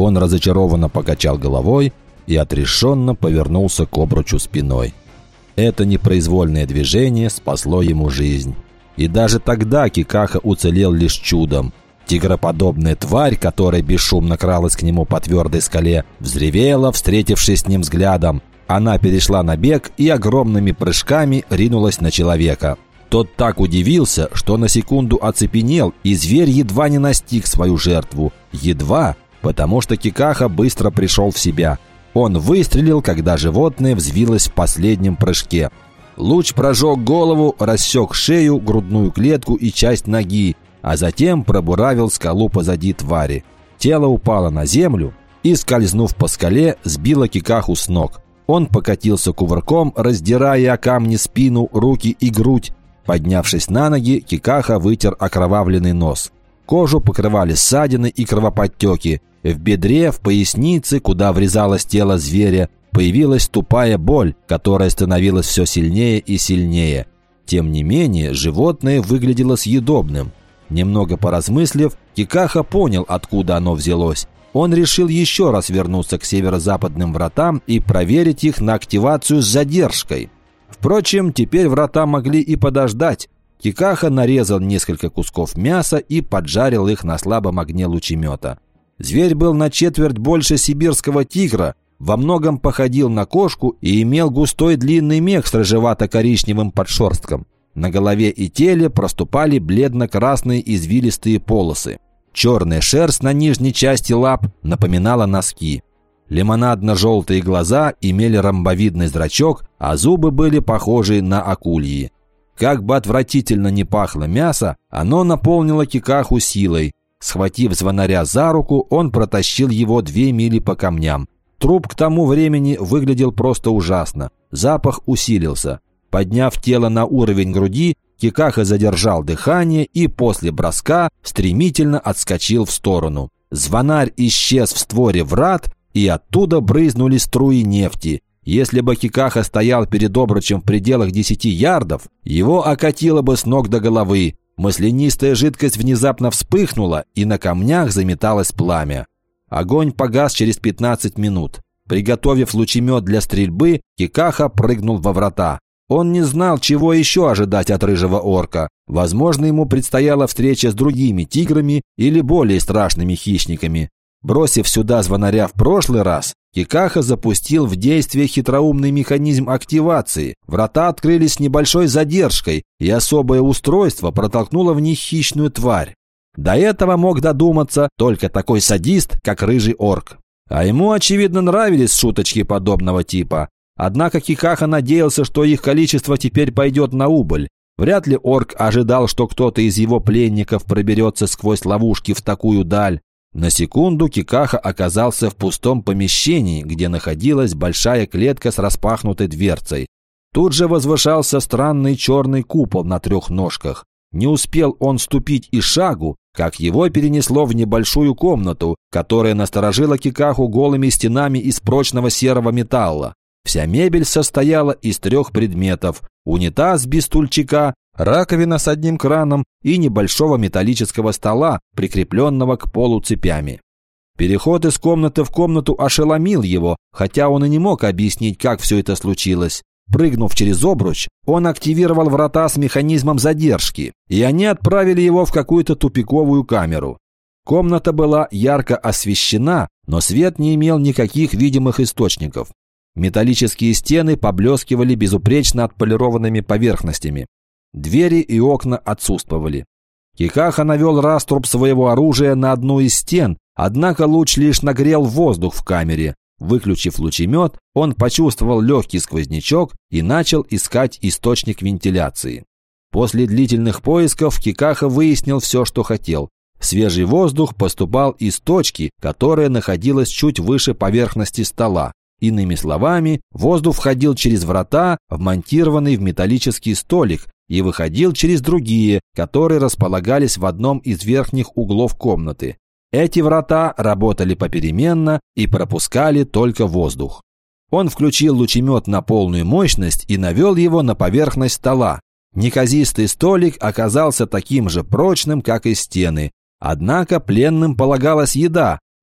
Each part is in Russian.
Он разочарованно покачал головой и отрешенно повернулся к обручу спиной. Это непроизвольное движение спасло ему жизнь. И даже тогда Кикаха уцелел лишь чудом. Тигроподобная тварь, которая бесшумно кралась к нему по твердой скале, взревела, встретившись с ним взглядом. Она перешла на бег и огромными прыжками ринулась на человека. Тот так удивился, что на секунду оцепенел, и зверь едва не настиг свою жертву. Едва, потому что Кикаха быстро пришел в себя. Он выстрелил, когда животное взвилось в последнем прыжке. Луч прожег голову, рассек шею, грудную клетку и часть ноги, а затем пробуравил скалу позади твари. Тело упало на землю и, скользнув по скале, сбило Кикаху с ног. Он покатился кувырком, раздирая о камни спину, руки и грудь. Поднявшись на ноги, Кикаха вытер окровавленный нос. Кожу покрывали ссадины и кровоподтеки. В бедре, в пояснице, куда врезалось тело зверя, появилась тупая боль, которая становилась все сильнее и сильнее. Тем не менее, животное выглядело съедобным. Немного поразмыслив, Кикаха понял, откуда оно взялось. Он решил еще раз вернуться к северо-западным вратам и проверить их на активацию с задержкой. Впрочем, теперь врата могли и подождать. Кикаха нарезал несколько кусков мяса и поджарил их на слабом огне лучемета. Зверь был на четверть больше сибирского тигра, во многом походил на кошку и имел густой длинный мех с рыжевато-коричневым подшерстком. На голове и теле проступали бледно-красные извилистые полосы. Черная шерсть на нижней части лап напоминала носки. Лимонадно-желтые глаза имели ромбовидный зрачок, а зубы были похожи на акульи. Как бы отвратительно ни пахло мясо, оно наполнило Кикаху силой. Схватив звонаря за руку, он протащил его 2 мили по камням. Труп к тому времени выглядел просто ужасно. Запах усилился. Подняв тело на уровень груди, Кикаха задержал дыхание и после броска стремительно отскочил в сторону. Звонарь исчез в створе врат, и оттуда брызнули струи нефти. Если бы Кикаха стоял перед обручем в пределах 10 ярдов, его окатило бы с ног до головы. Маслянистая жидкость внезапно вспыхнула, и на камнях заметалось пламя. Огонь погас через 15 минут. Приготовив лучемет для стрельбы, Кикаха прыгнул во врата. Он не знал, чего еще ожидать от рыжего орка. Возможно, ему предстояла встреча с другими тиграми или более страшными хищниками. Бросив сюда звонаря в прошлый раз, Кикаха запустил в действие хитроумный механизм активации. Врата открылись с небольшой задержкой, и особое устройство протолкнуло в них хищную тварь. До этого мог додуматься только такой садист, как рыжий орк. А ему, очевидно, нравились шуточки подобного типа. Однако Кикаха надеялся, что их количество теперь пойдет на убыль. Вряд ли орк ожидал, что кто-то из его пленников проберется сквозь ловушки в такую даль. На секунду Кикаха оказался в пустом помещении, где находилась большая клетка с распахнутой дверцей. Тут же возвышался странный черный купол на 3 ножках. Не успел он ступить и шагу, как его перенесло в небольшую комнату, которая насторожила Кикаху голыми стенами из прочного серого металла. Вся мебель состояла из 3 предметов: унитаз без стульчика, раковина с одним краном и небольшого металлического стола, прикрепленного к полу цепями. Переход из комнаты в комнату ошеломил его, хотя он и не мог объяснить, как все это случилось. Прыгнув через обруч, он активировал врата с механизмом задержки, и они отправили его в какую-то тупиковую камеру. Комната была ярко освещена, но свет не имел никаких видимых источников. Металлические стены поблескивали безупречно отполированными поверхностями. Двери и окна отсутствовали. Кикаха навел раструб своего оружия на одну из стен, однако луч лишь нагрел воздух в камере. Выключив лучемет, он почувствовал легкий сквознячок и начал искать источник вентиляции. После длительных поисков Кикаха выяснил все, что хотел. Свежий воздух поступал из точки, которая находилась чуть выше поверхности стола. Иными словами, воздух входил через врата, вмонтированный в металлический столик, и выходил через другие, которые располагались в одном из верхних углов комнаты. Эти врата работали попеременно и пропускали только воздух. Он включил лучемет на полную мощность и навел его на поверхность стола. Неказистый столик оказался таким же прочным, как и стены. Однако пленным полагалась еда,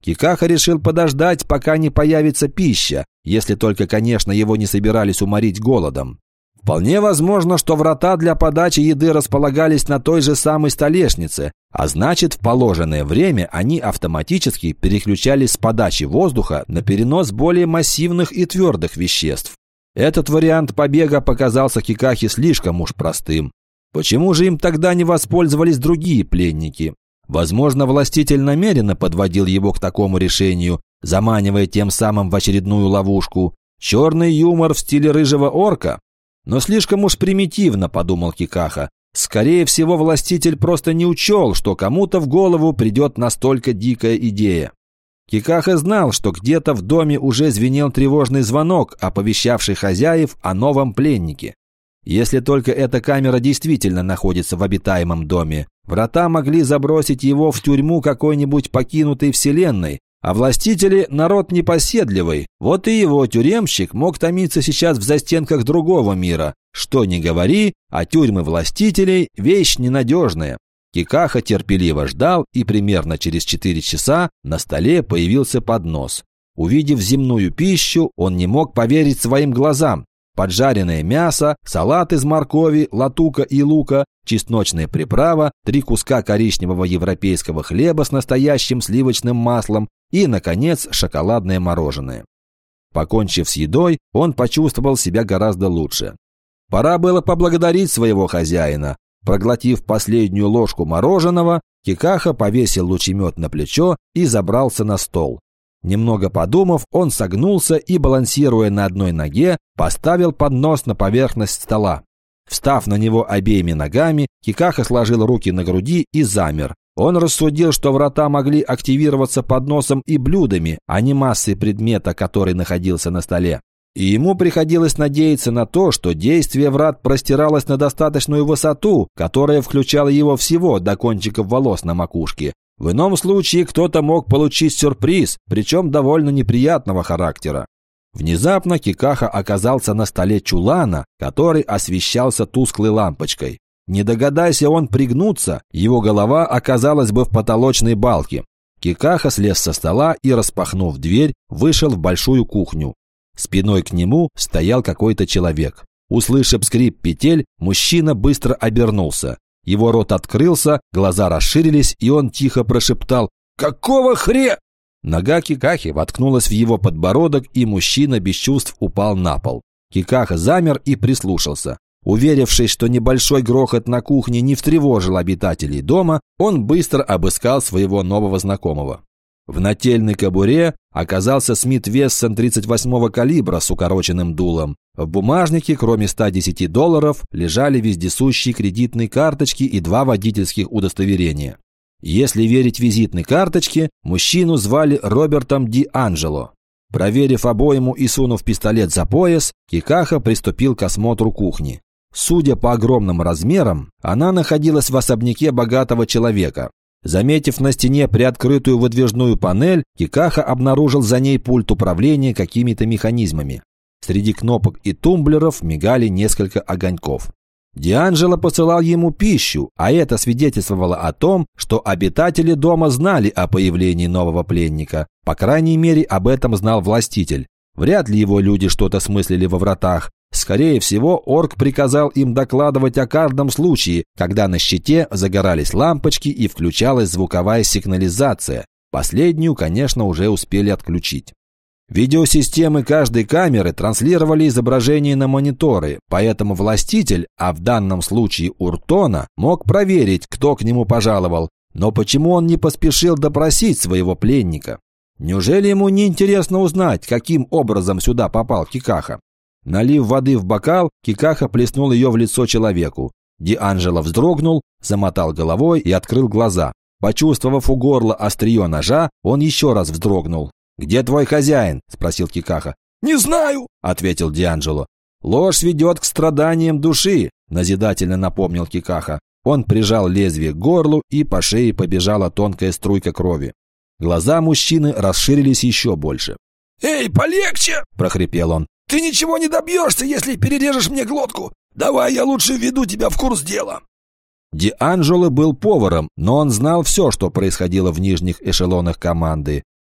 Кикаха решил подождать, пока не появится пища, если только, конечно, его не собирались уморить голодом. Вполне возможно, что врата для подачи еды располагались на той же самой столешнице, а значит, в положенное время они автоматически переключались с подачи воздуха на перенос более массивных и твердых веществ. Этот вариант побега показался Кикахе слишком уж простым. Почему же им тогда не воспользовались другие пленники? Возможно, властитель намеренно подводил его к такому решению, заманивая тем самым в очередную ловушку. Черный юмор в стиле рыжего орка? Но слишком уж примитивно, подумал Кикаха. Скорее всего, властитель просто не учел, что кому-то в голову придет настолько дикая идея. Кикаха знал, что где-то в доме уже звенел тревожный звонок, оповещавший хозяев о новом пленнике. Если только эта камера действительно находится в обитаемом доме, врата могли забросить его в тюрьму какой-нибудь покинутой вселенной, а властители – народ непоседливый, вот и его тюремщик мог томиться сейчас в застенках другого мира. Что ни говори, а тюрьмы властителей – вещь ненадежная. Кикаха терпеливо ждал, и примерно через 4 часа на столе появился поднос. Увидев земную пищу, он не мог поверить своим глазам. Поджаренное мясо, салат из моркови, латука и лука, чесночная приправа, 3 куска коричневого европейского хлеба с настоящим сливочным маслом и, наконец, шоколадное мороженое. Покончив с едой, он почувствовал себя гораздо лучше. Пора было поблагодарить своего хозяина. Проглотив последнюю ложку мороженого, Кикаха повесил лучемет на плечо и забрался на стол. Немного подумав, он согнулся и, балансируя на одной ноге, поставил поднос на поверхность стола. Встав на него обеими ногами, Кикаха сложил руки на груди и замер. Он рассудил, что врата могли активироваться подносом и блюдами, а не массой предмета, который находился на столе. И ему приходилось надеяться на то, что действие врат простиралось на достаточную высоту, которая включала его всего до кончиков волос на макушке. В ином случае кто-то мог получить сюрприз, причем довольно неприятного характера. Внезапно Кикаха оказался на столе чулана, который освещался тусклой лампочкой. Не догадайся он пригнуться, его голова оказалась бы в потолочной балке. Кикаха слез со стола и, распахнув дверь, вышел в большую кухню. Спиной к нему стоял какой-то человек. Услышав скрип петель, мужчина быстро обернулся. Его рот открылся, глаза расширились, и он тихо прошептал: «Какого хре...» Нога Кикахи воткнулась в его подбородок, и мужчина без чувств упал на пол. Кикаха замер и прислушался. Уверившись, что небольшой грохот на кухне не встревожил обитателей дома, он быстро обыскал своего нового знакомого. В нательной кобуре оказался Смит Вессон 38-го калибра с укороченным дулом. В бумажнике, кроме $110, лежали вездесущие кредитные карточки и 2 водительских удостоверения. Если верить визитной карточке, мужчину звали Робертом Ди Анджело. Проверив обойму и сунув пистолет за пояс, Кикаха приступил к осмотру кухни. Судя по огромным размерам, она находилась в особняке богатого человека. Заметив на стене приоткрытую выдвижную панель, Кикаха обнаружил за ней пульт управления какими-то механизмами. Среди кнопок и тумблеров мигали несколько огоньков. Дианджело посылал ему пищу, а это свидетельствовало о том, что обитатели дома знали о появлении нового пленника. По крайней мере, об этом знал властитель. Вряд ли его люди что-то смыслили во вратах. Скорее всего, орк приказал им докладывать о каждом случае, когда на щите загорались лампочки и включалась звуковая сигнализация. Последнюю, конечно, уже успели отключить. Видеосистемы каждой камеры транслировали изображение на мониторы, поэтому властитель, а в данном случае Уртона, мог проверить, кто к нему пожаловал. Но почему он не поспешил допросить своего пленника? Неужели ему не интересно узнать, каким образом сюда попал Кикаха? Налив воды в бокал, Кикаха плеснул ее в лицо человеку. Дианджело вздрогнул, замотал головой и открыл глаза. Почувствовав у горла острие ножа, он еще раз вздрогнул. «Где твой хозяин?» – спросил Кикаха. «Не знаю», – ответил Дианджело. «Ложь ведет к страданиям души», – назидательно напомнил Кикаха. Он прижал лезвие к горлу, и по шее побежала тонкая струйка крови. Глаза мужчины расширились еще больше. «Эй, полегче!» – прохрипел он. «Ты ничего не добьешься, если перережешь мне глотку. Давай я лучше введу тебя в курс дела». Дианджело был поваром, но он знал все, что происходило в нижних эшелонах команды.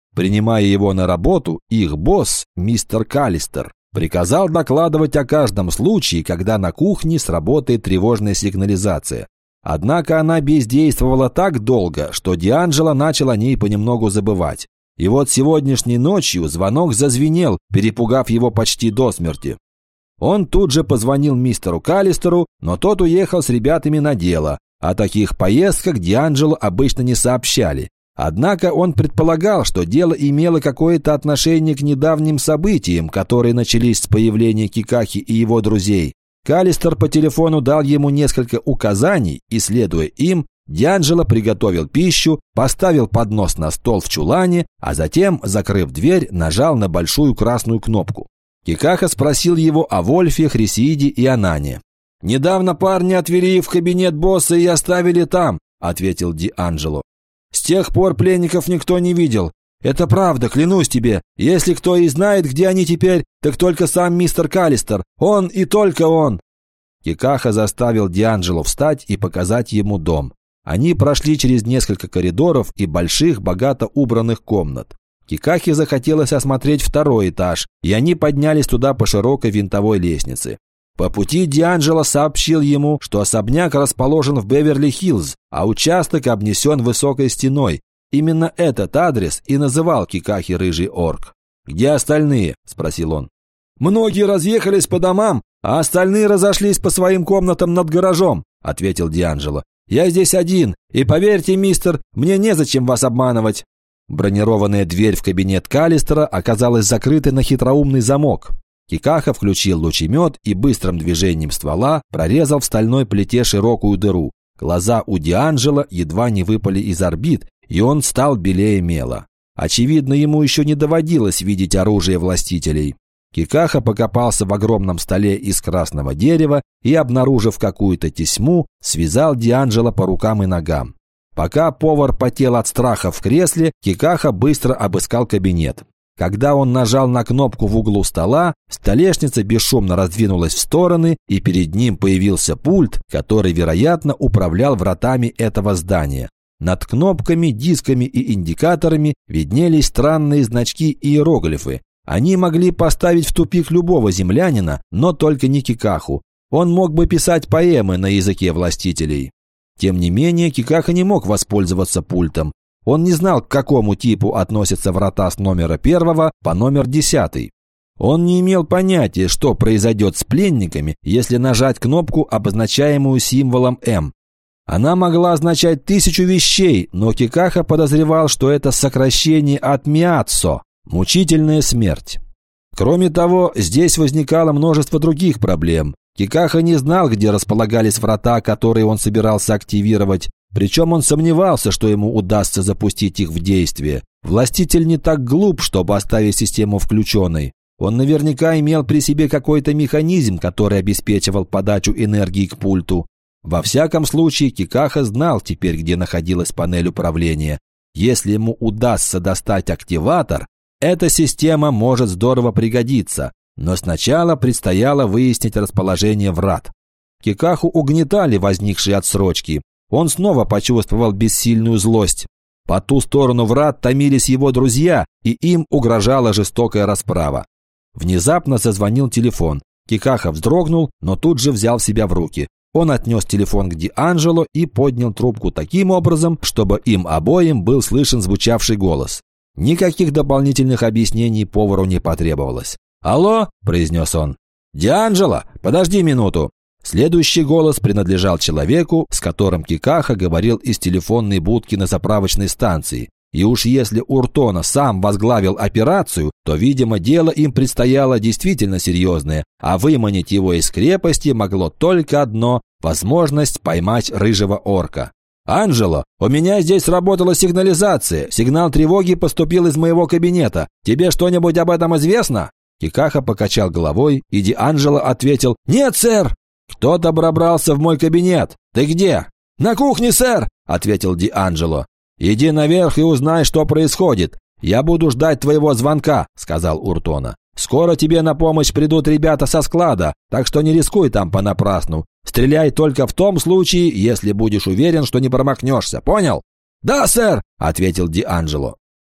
Принимая его на работу, их босс, мистер Каллистер, приказал докладывать о каждом случае, когда на кухне сработает тревожная сигнализация. Однако она бездействовала так долго, что Дианджело начал о ней понемногу забывать. И вот сегодняшней ночью звонок зазвенел, перепугав его почти до смерти. Он тут же позвонил мистеру Каллистеру, но тот уехал с ребятами на дело. О таких поездках Дианджело обычно не сообщали. Однако он предполагал, что дело имело какое-то отношение к недавним событиям, которые начались с появления Кикахи и его друзей. Каллистер по телефону дал ему несколько указаний, и, следуя им, Дианджело приготовил пищу, поставил поднос на стол в чулане, а затем, закрыв дверь, нажал на большую красную кнопку. Кикаха спросил его о Вольфе, Хрисиде и Анане. «Недавно парни отвели в кабинет босса и оставили там», – ответил Дианджело. «С тех пор пленников никто не видел. Это правда, клянусь тебе. Если кто и знает, где они теперь, так только сам мистер Каллистер. Он и только он». Кикаха заставил Дианджело встать и показать ему дом. Они прошли через несколько коридоров и больших, богато убранных комнат. Кикахе захотелось осмотреть второй этаж, и они поднялись туда по широкой винтовой лестнице. По пути Дианджело сообщил ему, что особняк расположен в Беверли-Хиллз, а участок обнесен высокой стеной. Именно этот адрес и называл Кикахе рыжий орк. «Где остальные?» – спросил он. «Многие разъехались по домам, а остальные разошлись по своим комнатам над гаражом», – ответил Дианджело. «Я здесь один, и поверьте, мистер, мне незачем вас обманывать». Бронированная дверь в кабинет Каллистера оказалась закрытой на хитроумный замок. Кикаха включил лучемет и быстрым движением ствола прорезал в стальной плите широкую дыру. Глаза у Дианджело едва не выпали из орбит, и он стал белее мела. Очевидно, ему еще не доводилось видеть оружие властителей. Кикаха покопался в огромном столе из красного дерева и, обнаружив какую-то тесьму, связал Дианджело по рукам и ногам. Пока повар потел от страха в кресле, Кикаха быстро обыскал кабинет. Когда он нажал на кнопку в углу стола, столешница бесшумно раздвинулась в стороны, и перед ним появился пульт, который, вероятно, управлял вратами этого здания. Над кнопками, дисками и индикаторами виднелись странные значки и иероглифы. Они могли поставить в тупик любого землянина, но только не Кикаху. Он мог бы писать поэмы на языке властителей. Тем не менее, Кикаха не мог воспользоваться пультом. Он не знал, к какому типу относятся врата с номера 1 по номер 10. Он не имел понятия, что произойдет с пленниками, если нажать кнопку, обозначаемую символом М. Она могла означать 1000 вещей, но Кикаха подозревал, что это сокращение от «миатсо» – мучительная смерть. Кроме того, здесь возникало множество других проблем. Кикаха не знал, где располагались врата, которые он собирался активировать. Причем он сомневался, что ему удастся запустить их в действие. Властитель не так глуп, чтобы оставить систему включенной. Он наверняка имел при себе какой-то механизм, который обеспечивал подачу энергии к пульту. Во всяком случае, Кикаха знал теперь, где находилась панель управления. Если ему удастся достать активатор, эта система может здорово пригодиться. Но сначала предстояло выяснить расположение врат. Кикаху угнетали возникшие отсрочки. Он снова почувствовал бессильную злость. По ту сторону врат томились его друзья, и им угрожала жестокая расправа. Внезапно зазвонил телефон. Кикаха вздрогнул, но тут же взял себя в руки. Он отнес телефон к Дианджело и поднял трубку таким образом, чтобы им обоим был слышен звучавший голос. Никаких дополнительных объяснений повару не потребовалось. «Алло?» – произнес он. «Дианджело, подожди минуту». Следующий голос принадлежал человеку, с которым Кикаха говорил из телефонной будки на заправочной станции. И уж если Уртона сам возглавил операцию, то, видимо, дело им предстояло действительно серьезное, а выманить его из крепости могло только одно – возможность поймать рыжего орка. «Анджело, у меня здесь сработала сигнализация. Сигнал тревоги поступил из моего кабинета. Тебе что-нибудь об этом известно?» Кикаха покачал головой, и Дианджело ответил: «Нет, сэр!» «Кто-то пробрался в мой кабинет. Ты где?» «На кухне, сэр!» – ответил Дианджело. «Иди наверх и узнай, что происходит. Я буду ждать твоего звонка», – сказал Уртона. «Скоро тебе на помощь придут ребята со склада, так что не рискуй там понапрасну. Стреляй только в том случае, если будешь уверен, что не промахнешься. Понял?» «Да, сэр!» – ответил Дианджело.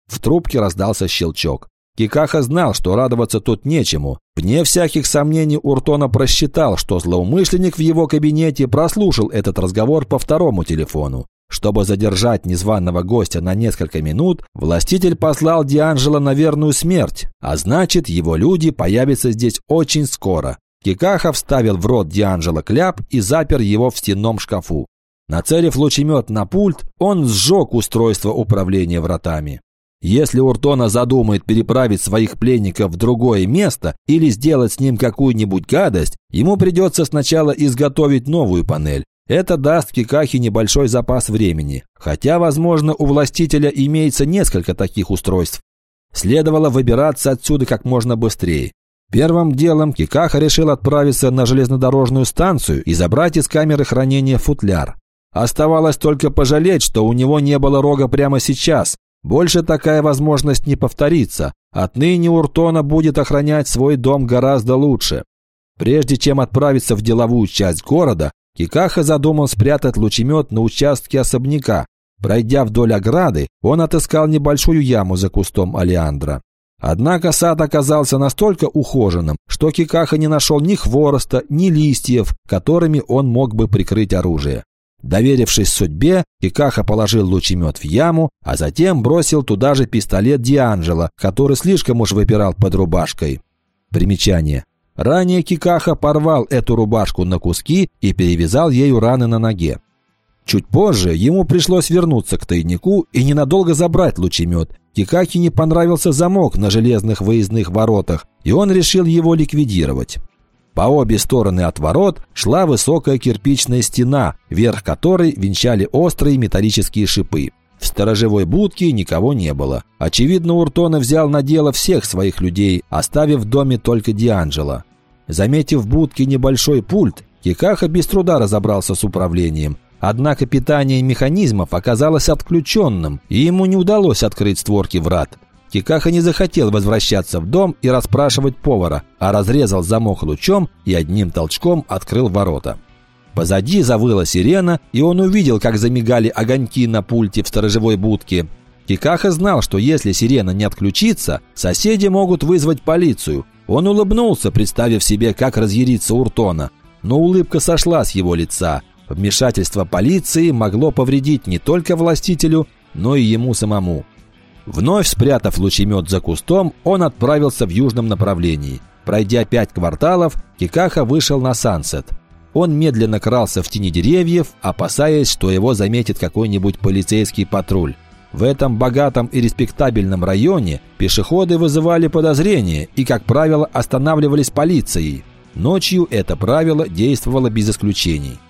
В трубке раздался щелчок. Кикаха знал, что радоваться тут нечему. Вне всяких сомнений Уртона просчитал, что злоумышленник в его кабинете прослушал этот разговор по второму телефону. Чтобы задержать незваного гостя на несколько минут, властитель послал Дианджело на верную смерть, а значит, его люди появятся здесь очень скоро. Кикаха вставил в рот Дианджело кляп и запер его в стенном шкафу. Нацелив лучемет на пульт, он сжег устройство управления вратами. Если Уртона задумает переправить своих пленников в другое место или сделать с ним какую-нибудь гадость, ему придется сначала изготовить новую панель. Это даст Кикахе небольшой запас времени, хотя, возможно, у властителя имеется несколько таких устройств. Следовало выбираться отсюда как можно быстрее. Первым делом Кикаха решил отправиться на железнодорожную станцию и забрать из камеры хранения футляр. Оставалось только пожалеть, что у него не было рога прямо сейчас. Больше такая возможность не повторится. Отныне Уртона будет охранять свой дом гораздо лучше. Прежде чем отправиться в деловую часть города, Кикаха задумал спрятать лучемет на участке особняка. Пройдя вдоль ограды, он отыскал небольшую яму за кустом олеандра. Однако сад оказался настолько ухоженным, что Кикаха не нашел ни хвороста, ни листьев, которыми он мог бы прикрыть оружие. Доверившись судьбе, Кикаха положил лучемет в яму, а затем бросил туда же пистолет Дианджело, который слишком уж выпирал под рубашкой. Примечание. Ранее Кикаха порвал эту рубашку на куски и перевязал ею раны на ноге. Чуть позже ему пришлось вернуться к тайнику и ненадолго забрать лучемет. Кикахе не понравился замок на железных выездных воротах, и он решил его ликвидировать. По обе стороны от ворот шла высокая кирпичная стена, верх которой венчали острые металлические шипы. В сторожевой будке никого не было. Очевидно, Уртона взял на дело всех своих людей, оставив в доме только Дианджело. Заметив в будке небольшой пульт, Кикаха без труда разобрался с управлением. Однако питание механизмов оказалось отключенным, и ему не удалось открыть створки врат. Кикаха не захотел возвращаться в дом и расспрашивать повара, а разрезал замок лучом и одним толчком открыл ворота. Позади завыла сирена, и он увидел, как замигали огоньки на пульте в сторожевой будке. Кикаха знал, что если сирена не отключится, соседи могут вызвать полицию. Он улыбнулся, представив себе, как разъярится Уртона. Но улыбка сошла с его лица. Вмешательство полиции могло повредить не только властителю, но и ему самому. Вновь спрятав лучемет за кустом, он отправился в южном направлении. Пройдя 5 кварталов, Кикаха вышел на Сансет. Он медленно крался в тени деревьев, опасаясь, что его заметит какой-нибудь полицейский патруль. В этом богатом и респектабельном районе пешеходы вызывали подозрения и, как правило, останавливались полицией. Ночью это правило действовало без исключений.